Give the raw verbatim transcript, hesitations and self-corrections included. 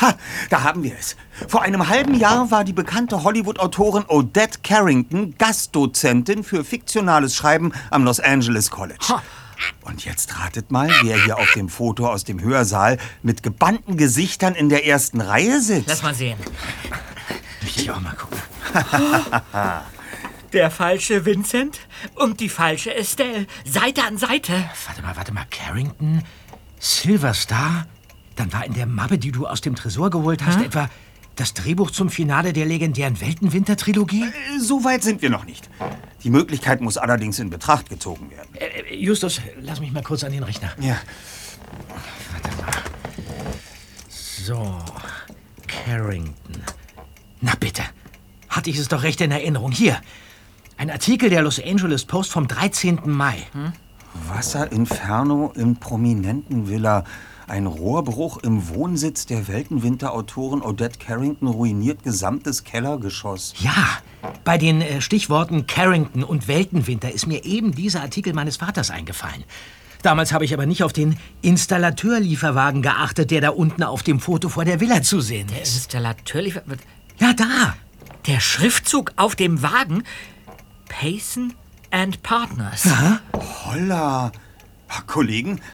Ha, da haben wir es. Vor einem halben Jahr war die bekannte Hollywood-Autorin Odette Carrington Gastdozentin für fiktionales Schreiben am Los Angeles College. Ha. Und jetzt ratet mal, wer hier auf dem Foto aus dem Hörsaal mit gebannten Gesichtern in der ersten Reihe sitzt. Lass mal sehen. Möchte ich auch mal gucken. Der falsche Vincent und die falsche Estelle. Seite an Seite. Warte mal, warte mal. Carrington, Silverstar. Dann war in der Mappe, die du aus dem Tresor geholt hast, hm? etwa das Drehbuch zum Finale der legendären Weltenwinter-Trilogie? Äh, so weit sind wir noch nicht. Die Möglichkeit muss allerdings in Betracht gezogen werden. Äh, Justus, lass mich mal kurz an den Rechner. Ja. Warte mal. So, Carrington. Na bitte. Hatte ich es doch recht in Erinnerung. Hier, ein Artikel der Los Angeles Post vom dreizehnten Mai. Hm? Wasserinferno in Prominentenvilla. Ein Rohrbruch im Wohnsitz der Weltenwinter-Autorin Odette Carrington ruiniert gesamtes Kellergeschoss. Ja, bei den äh, Stichworten Carrington und Weltenwinter ist mir eben dieser Artikel meines Vaters eingefallen. Damals habe ich aber nicht auf den Installateurlieferwagen geachtet, der da unten auf dem Foto vor der Villa zu sehen Der ist. Installateurlieferwagen? Ja, da. Der Schriftzug auf dem Wagen? Payson and Partners. Aha. Holla. Kollegen,